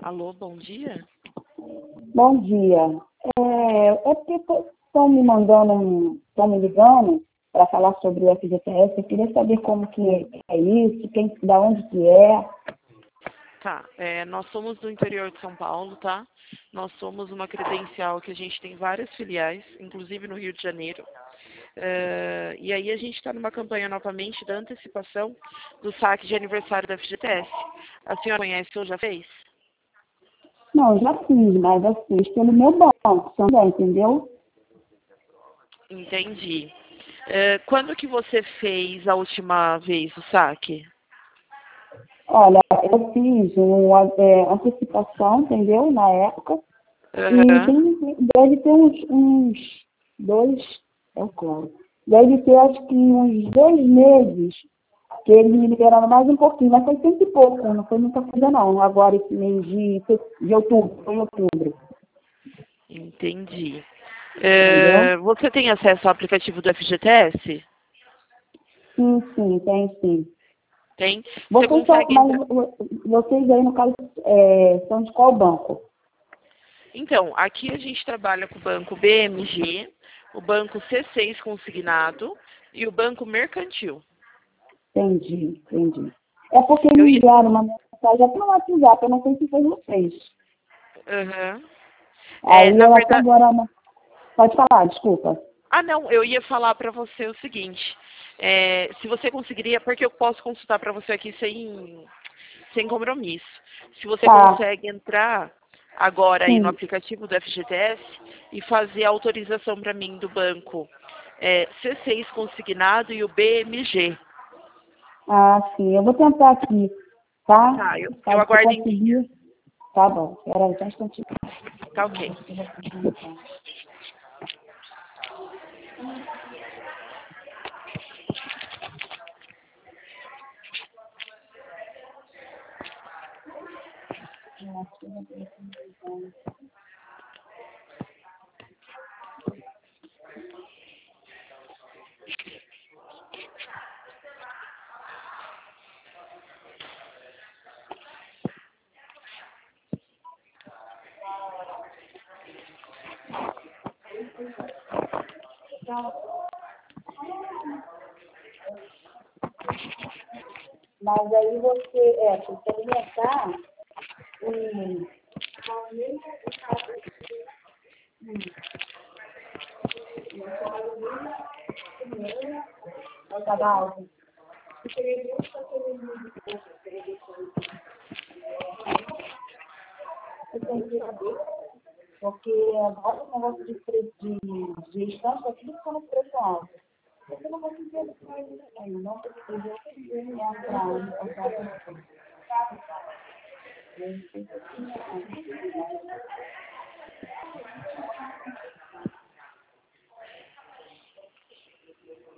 Alô, bom dia. Bom dia. É porque estão me mandando, estão me ligando para falar sobre o FGTS. Eu queria saber como que é isso, da onde que é. Tá, nós somos do interior de São Paulo, tá? Nós somos uma credencial que a gente tem várias filiais, inclusive no Rio de Janeiro. E aí a gente está numa campanha novamente da antecipação do saque de aniversário da FGTS. A senhora conhece ou já fez? Não, eu já fiz, mas eu fiz pelo meu banco também, entendeu? Entendi. Quando que você fez a última vez o saque? Olha, eu fiz uma antecipação, entendeu? Na época. Aham. Deve ter uns dois, claro. Deve ter acho que uns 2 meses que eles me liberaram mais um pouquinho, mas foi cento e pouco, não foi muita coisa não. Agora esse mês de outubro, foi em outubro, Entendi. entendeu? Você tem acesso ao aplicativo do FGTS? Sim, tem sim. Tem? Você consegue Mas entrar? vocês aí no caso são de qual banco? Então, aqui a gente trabalha com o banco BMG, o banco C6 consignado e o banco mercantil. Entendi. É porque Eu me ia... enviaram uma mensagem até no WhatsApp, eu não sei se foi vocês. Aham. Aí Na eu até verdade... agora... Pode falar, desculpa. Ah, não, eu ia falar para você o seguinte. Se você conseguiria, porque eu posso consultar para você aqui sem compromisso. Se você Tá, consegue entrar agora aí no sim. aplicativo do FGTS e fazer a autorização para mim do banco C6 consignado e o BMG. Ah, sim. Eu vou tentar aqui, tá? Tá, eu Tá, se eu aguardo em linha. conseguir. Tá bom. Peraí, só um instantinho. Tá ok. Mas aí você alimentar e... Vai estar alto. Eu tenho que saber, porque agora o negócio de gestão está tudo ficando preço alto. Você não vai conseguir ainda, não,